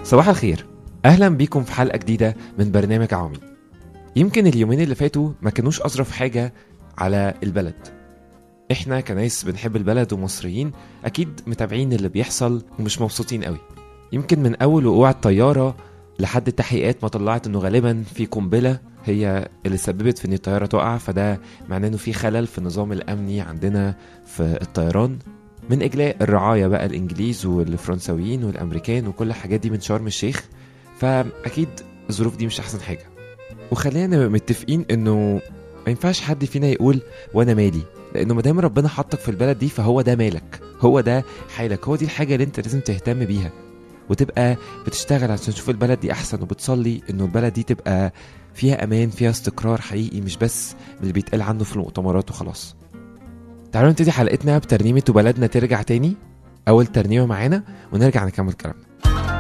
صباح الخير، أهلا بيكم في حلقة جديدة من برنامج عوامي. يمكن اليومين اللي فاتوا ما كانوش أظرف حاجة على البلد. إحنا كناس بنحب البلد ومصريين أكيد متابعين اللي بيحصل ومش مبسوطين قوي. يمكن من أول وقوع الطيارة لحد التحقيقات ما طلعت إنه غالبا في قنبلة هي اللي سببت في إن الطيارة تقع، فده معناه إنه في خلل في النظام الأمني عندنا في الطيران، من إجلاء الرعاية بقى الإنجليز والفرنساويين والأمريكان وكل الحاجات دي من شرم الشيخ. فأكيد الظروف دي مش أحسن حاجة، وخلينا نبقى متفقين إنه ما ينفعش حد فينا يقول وأنا مالي، لأنه مدام ربنا حطك في البلد دي فهو ده مالك، هو ده حالك، هو دي الحاجة اللي انت لازم تهتم بيها وتبقى بتشتغل عشان تشوف البلد دي أحسن، وبتصلي إنه البلد دي تبقى فيها أمان، فيها استقرار حقيقي، مش بس اللي بيتقال عنه في المؤتمرات وخلاص. تعالوا نبتدي حلقتنا بترنيمة وبلدنا ترجع تاني، أول ترنيمة معانا ونرجع نكمل كلامنا.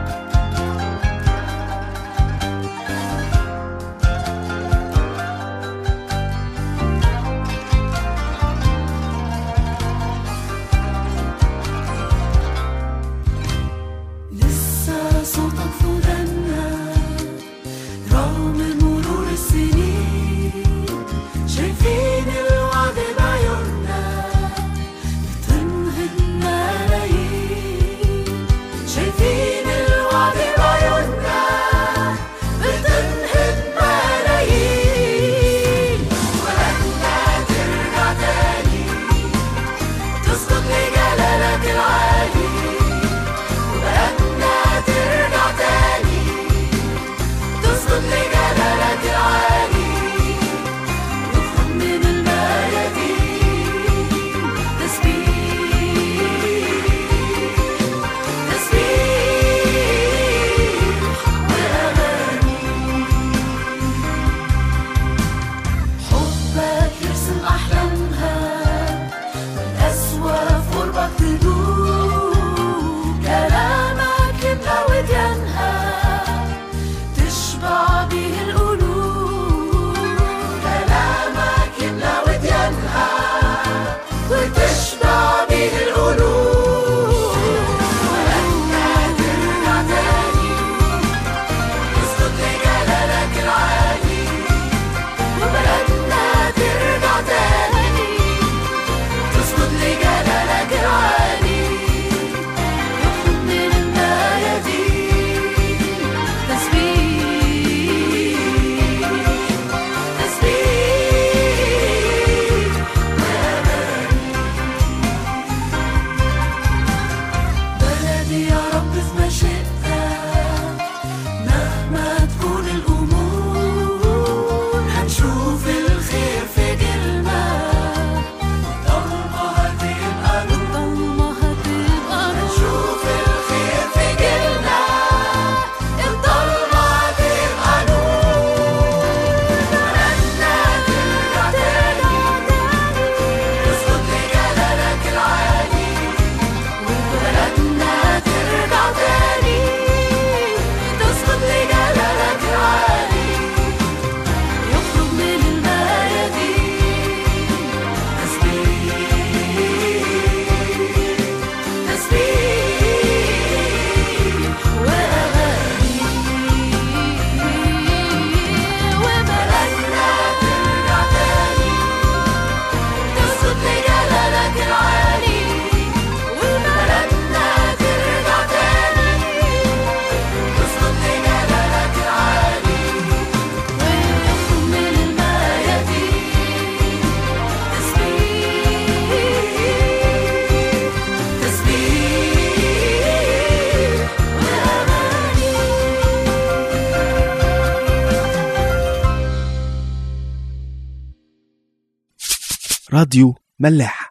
راديو ملاح.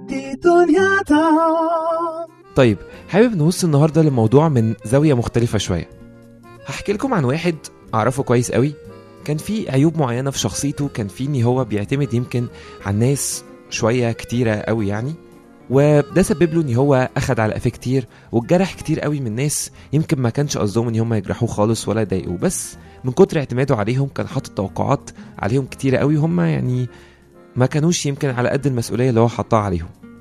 طيب، حابب نوصل النهاردة للموضوع من زاوية مختلفة شوية. هحكي لكم عن واحد أعرفه كويس قوي، كان في عيوب معينة في شخصيته، كان في إن هو بيعتمد يمكن على الناس شوية كتيرة قوي يعني، وده سبب له إن هو أخد على قفاه كتير واتجرح كتير قوي من ناس يمكن ما كانش قصدهم إن هم يجرحوه خالص ولا يضايقوه، بس من كتر اعتماده عليهم كان حاطط توقعات عليهم كتيرة قوي، هم يعني ما كانوش يمكن على قد المسؤولية اللي هو حطها عليهم.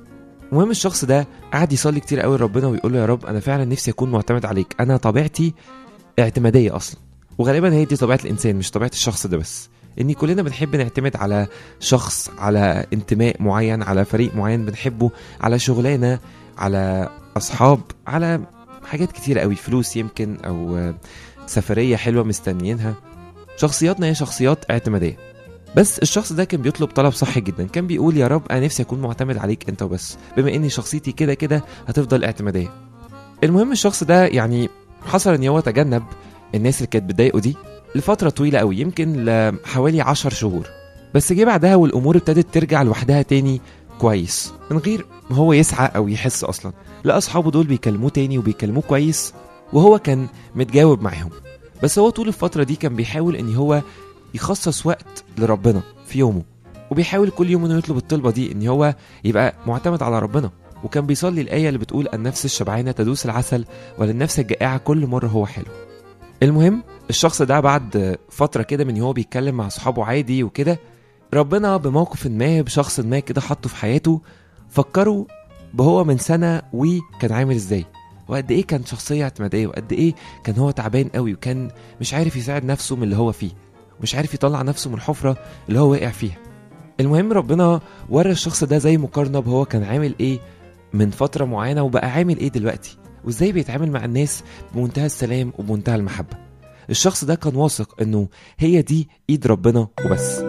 المهم الشخص ده قعد يصلي كتير قوي لربنا ويقول له يا رب انا فعلا نفسي اكون معتمد عليك، انا طبيعتي اعتماديه اصلا. وغالبا هي دي طبيعه الانسان مش طبيعه الشخص ده بس، اني كلنا بنحب نعتمد على شخص، على انتماء معين، على فريق معين بنحبه، على شغلانه، على اصحاب، على حاجات كتير قوي، فلوس يمكن، او سفريه حلوه مستنيينها. شخصياتنا هي شخصيات اعتماديه. بس الشخص ده كان بيطلب طلب صح جدا، كان بيقول يا رب انا نفسي اكون معتمد عليك انت وبس، بما اني شخصيتي كده كده هتفضل اعتماديه. المهم الشخص ده يعني حصل ان هو تجنب الناس اللي كانت بتضايقه دي لفتره طويله قوي، يمكن لحوالي 10 شهور. بس جه بعدها والامور ابتدت ترجع لوحدها تاني كويس، من غير ما هو يسعى او يحس اصلا. لقى اصحابه دول بيكلموه تاني وبيكلموه كويس، وهو كان متجاوب معاهم. بس هو طول الفتره دي كان بيحاول ان هو يخصص وقت لربنا في يومه، وبيحاول كل يوم انه يطلب الطلبه دي ان هو يبقى معتمد على ربنا. وكان بيصلي الايه اللي بتقول النفس الشبعانه تدوس العسل وللنفس الجائعه كل مره هو حلو. المهم الشخص ده بعد فتره كده من هو بيتكلم مع اصحابه عادي وكده، ربنا بموقف ما بشخص ما كده حطه في حياته، فكروا بهو من سنه وكان عامل ازاي، وقد ايه كان شخصيه اعتماديه، وقد ايه كان هو تعبان قوي، وكان مش عارف يساعد نفسه من اللي هو فيه، مش عارف يطلع نفسه من الحفرة اللي هو واقع فيها. المهم ربنا ورى الشخص ده زي مقارنة بهو كان عامل ايه من فترة معينة وبقى عامل ايه دلوقتي، وازاي بيتعامل مع الناس بمنتهى السلام وبمنتهى المحبة. الشخص ده كان واثق انه هي دي ايد ربنا وبس.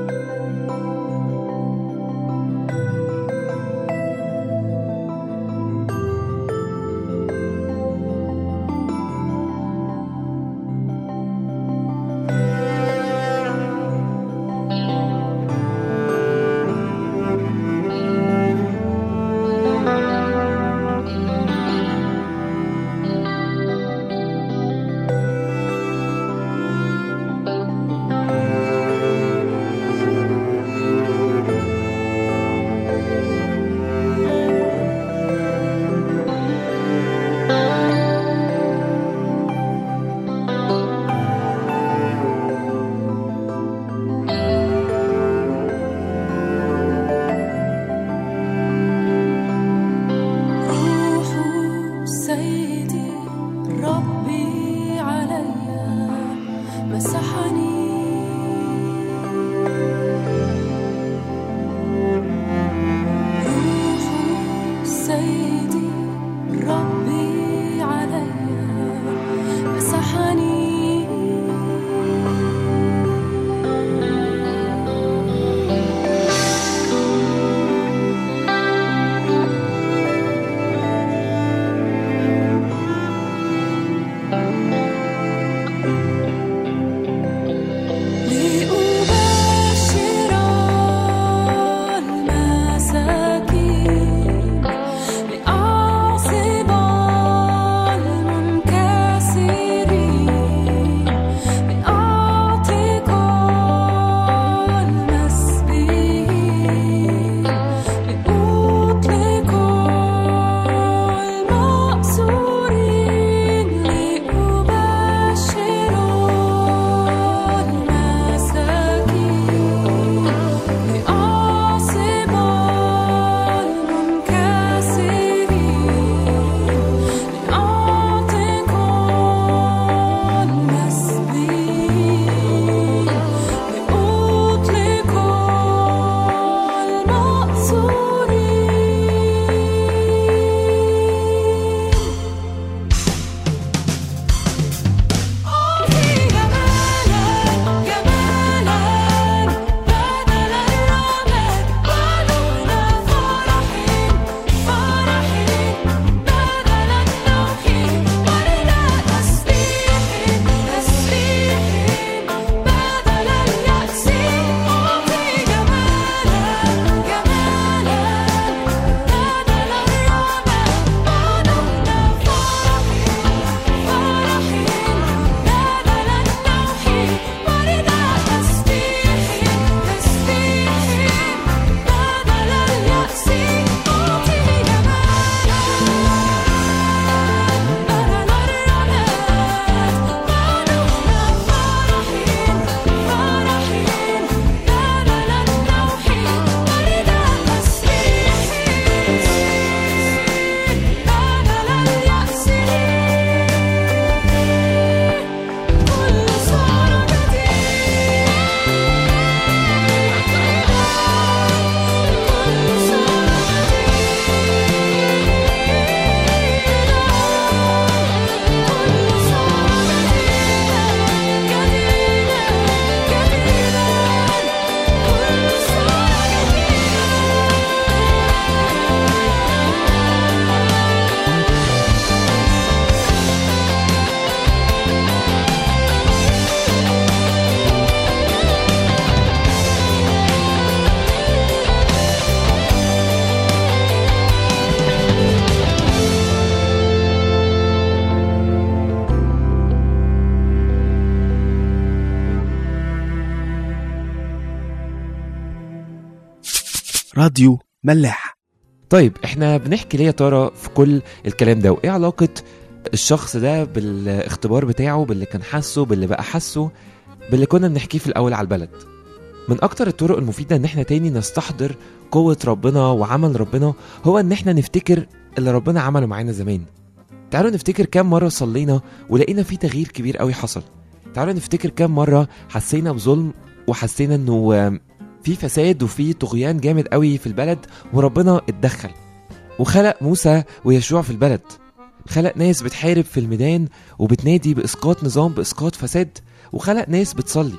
راديو ملاح. طيب احنا بنحكي ليه يا ترى في كل الكلام ده، وايه علاقة الشخص ده بالاختبار بتاعه، باللي كان حاسه، باللي بقى حاسه، باللي كنا بنحكيه في الاول على البلد؟ من اكتر الطرق المفيدة ان احنا تاني نستحضر قوة ربنا وعمل ربنا هو ان احنا نفتكر اللي ربنا عمله معانا زمان. تعالوا نفتكر كام مرة صلينا ولقينا فيه تغيير كبير قوي حصل. تعالوا نفتكر كام مرة حسينا بظلم وحسينا انه في فساد وفي طغيان جامد قوي في البلد، وربنا اتدخل وخلق موسى ويشوع في البلد، خلق ناس بتحارب في الميدان وبتنادي بإسقاط نظام، بإسقاط فساد، وخلق ناس بتصلي.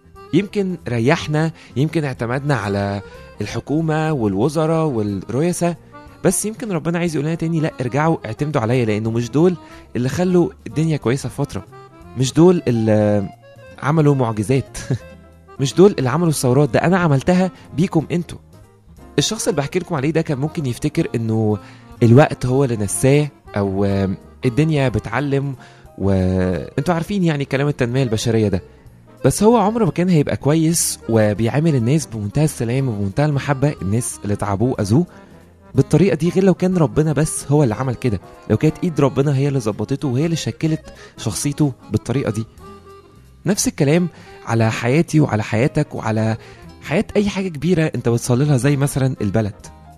يمكن ريحنا، يمكن اعتمدنا على الحكومة والوزراء والرؤساء، بس يمكن ربنا عايز يقولنا تاني لا، ارجعوا اعتمدوا عليا، لأنه مش دول اللي خلوا الدنيا كويسة في فترة، مش دول اللي عملوا معجزات مش دول اللي عملوا الثورات، ده أنا عملتها بيكم انتوا. الشخص اللي بحكي لكم عليه ده كان ممكن يفتكر انه الوقت هو اللي نساه، او الدنيا بتعلم، وانتوا عارفين يعني كلام التنمية البشرية ده، بس هو عمره ما كان هيبقى كويس وبيعامل الناس بمنتهى السلام وبمنتهى المحبة، الناس اللي تعبوه أذوه بالطريقة دي، غير لو كان ربنا بس هو اللي عمل كده، لو كانت ايد ربنا هي اللي ظبطته وهي اللي شكلت شخصيته بالطريقة دي. نفس الكلام على حياتي وعلى حياتك وعلى حياة أي حاجة كبيرة أنت بتصلي لها، زي مثلا البلد.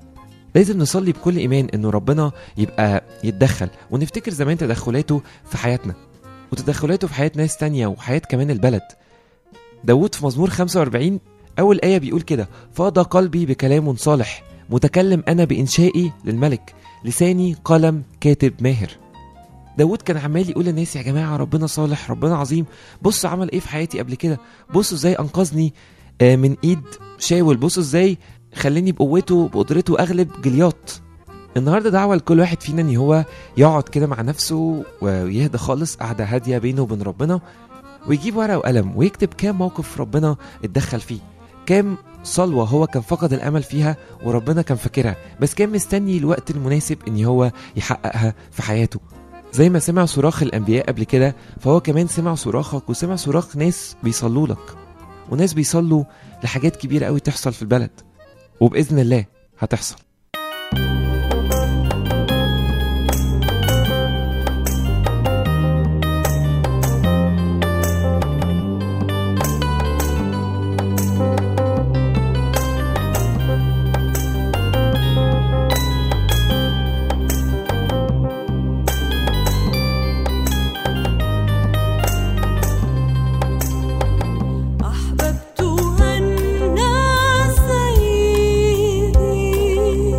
لازم نصلي بكل إيمان إنه ربنا يبقى يتدخل، ونفتكر زمان تدخلاته في حياتنا وتدخلاته في حياة ناس تانية وحياة كمان البلد. داود في مزمور 45 أول آية بيقول كده: فاض قلبي بكلام صالح، متكلم أنا بإنشائي للملك، لساني قلم كاتب ماهر. داود كان عمال يقول للناس يا جماعة ربنا صالح، ربنا عظيم، بصوا عمل إيه في حياتي قبل كده، بصوا إزاي أنقذني من إيد شاول، بصوا إزاي خليني بقوته بقدرته أغلب جلياط. النهاردة دعوة لكل واحد فينا إن هو يقعد كده مع نفسه ويهدى خالص، قعدة هادية بينه وبين ربنا، ويجيب ورقة وقلم ويكتب كام موقف ربنا اتدخل فيه، كام صلوة هو كان فقد الأمل فيها وربنا كان فاكرها، بس كان مستني الوقت المناسب إن هو يحققها في حياته. زي ما سمع صراخ الأنبياء قبل كده، فهو كمان سمع صراخك وسمع صراخ ناس بيصلوا لك، وناس بيصلوا لحاجات كبيرة قوي تحصل في البلد، وبإذن الله هتحصل. أحببتها الناس سيدي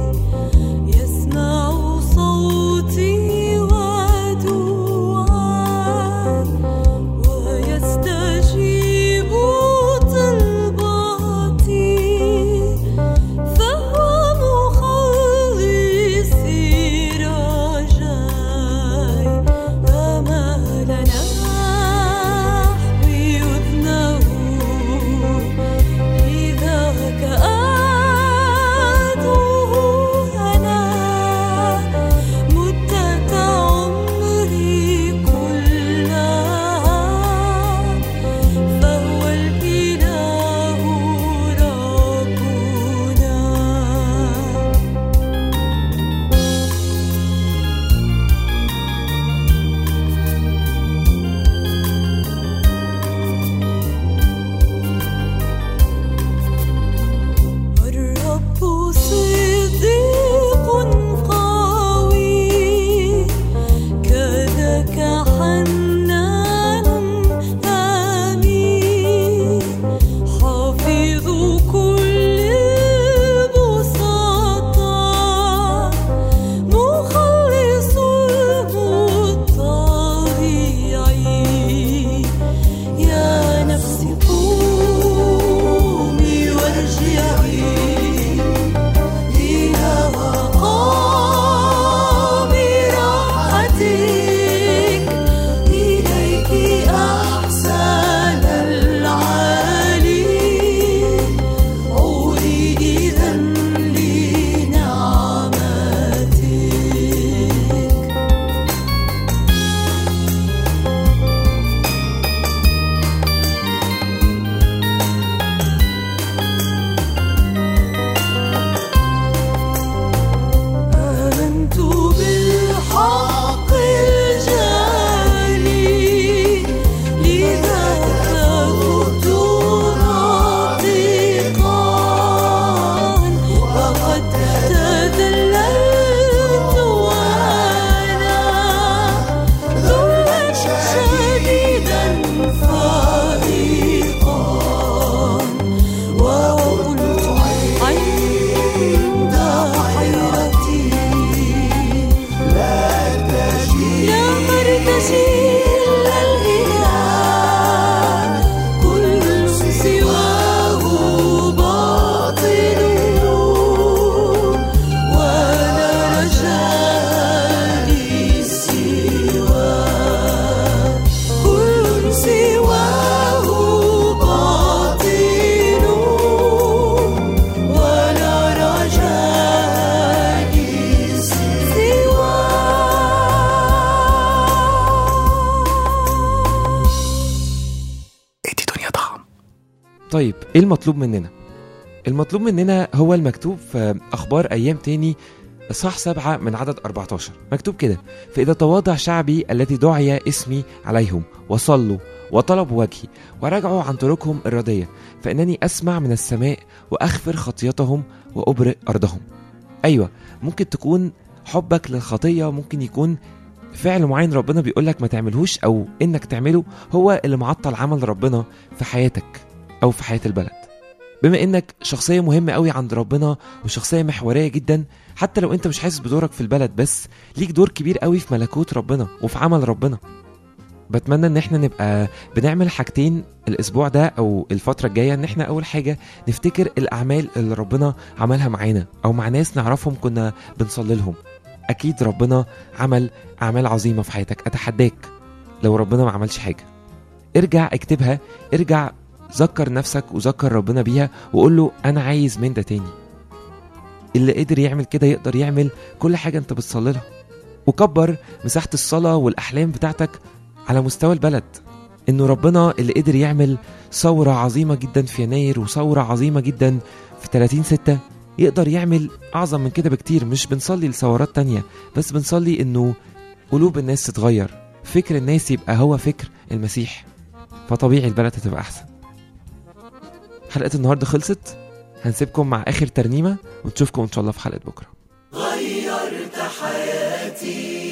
طيب ايه المطلوب مننا؟ المطلوب مننا هو المكتوب في أخبار أيام تاني إصحاح 7 من عدد 14. مكتوب كده: فإذا تواضع شعبي الذي دعي اسمي عليهم وصلوا وطلبوا وجهي ورجعوا عن طرقهم الردية فإنني أسمع من السماء وأغفر خطيتهم وأبرئ أرضهم. أيوة، ممكن تكون حبك للخطية، ممكن يكون فعل معين ربنا بيقولك ما تعملهوش أو إنك تعمله هو اللي معطل عمل ربنا في حياتك أو في حياة البلد. بما إنك شخصية مهمة قوي عند ربنا وشخصية محورية جدا، حتى لو أنت مش حاسس بدورك في البلد، بس ليك دور كبير قوي في ملكوت ربنا وفي عمل ربنا. بتمنى ان احنا نبقى بنعمل حاجتين الاسبوع ده او الفترة الجاية. ان احنا اول حاجة نفتكر الاعمال اللي ربنا عملها معانا او مع ناس نعرفهم كنا بنصلي لهم. اكيد ربنا عمل اعمال عظيمة في حياتك. اتحداك لو ربنا ما عملش حاجة ارجع اكتبها، ارجع ذكر نفسك وذكر ربنا بيها وقول له انا عايز من ده تاني. اللي قدر يعمل كده يقدر يعمل كل حاجة انت بتصلي لها. وكبر مساحة الصلاة والاحلام بتاعتك على مستوى البلد. انه ربنا اللي قدر يعمل ثورة عظيمة جدا في يناير وثورة عظيمة جدا في 30/6 يقدر يعمل اعظم من كده بكتير. مش بنصلي لثورات تانية، بس بنصلي انه قلوب الناس تتغير، فكر الناس يبقى هو فكر المسيح، فطبيعي البلد هتبقى احسن. حلقة النهاردة خلصت، هنسيبكم مع اخر ترنيمة ونشوفكم ان شاء الله في حلقة بكرة. غيرت حياتي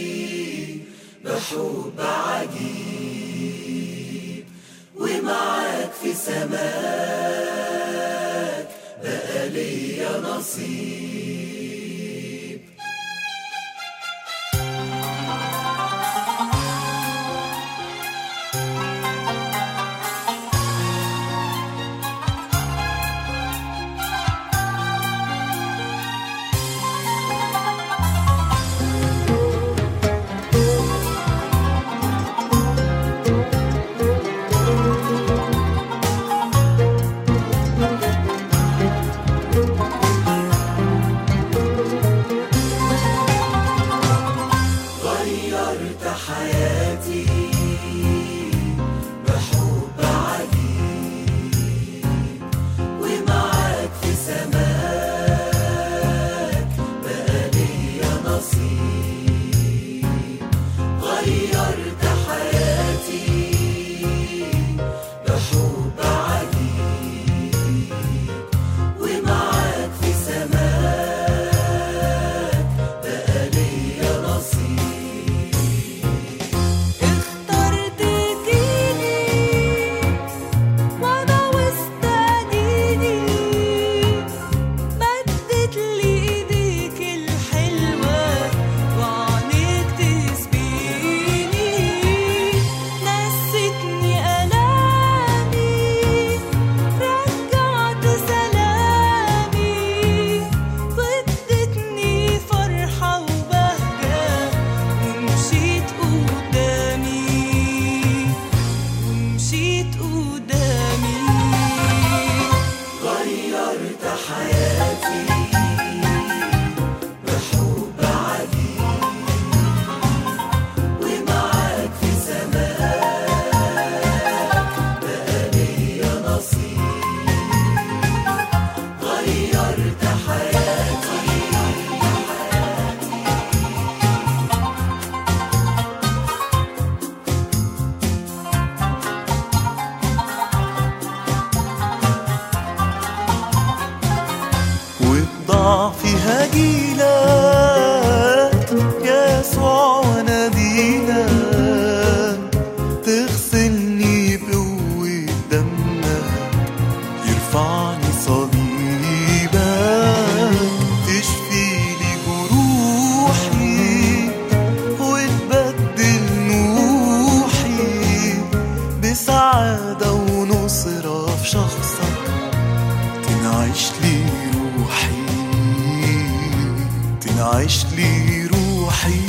بحب عجيب، ومعاك في سماك بقى ليا نصيب. فيها جيلك يسوع وناديلك، تغسلني بقوة دمك، يرفعني صليبك، تشفي لي جروحي وتبدل نوحي بسعادة ونصرة في شخصك، تنعش لي روحي، تنعش لي روحي.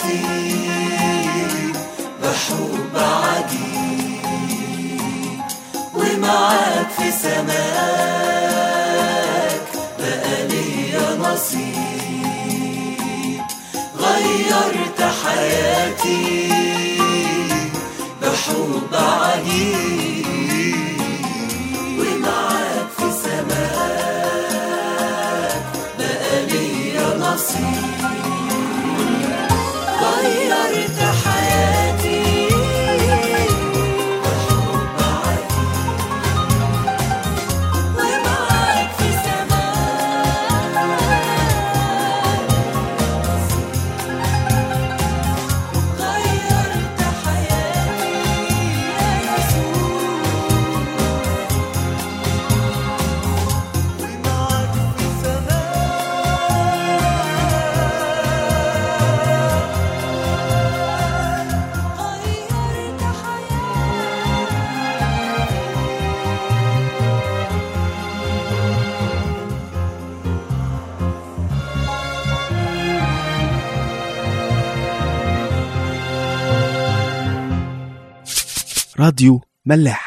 حياتي بحب عجيب، ومعاك في سماك بقى ليا نصيب. غيرت حياتي بحب عجيب، ومعاك في سماك بقى ليا نصيب. غيرت حياتي بحب عجيب، ومعاك في سماك. غيرت حياتي يا يسوع، ومعاك في غيرت حياتي. راديو ملاح.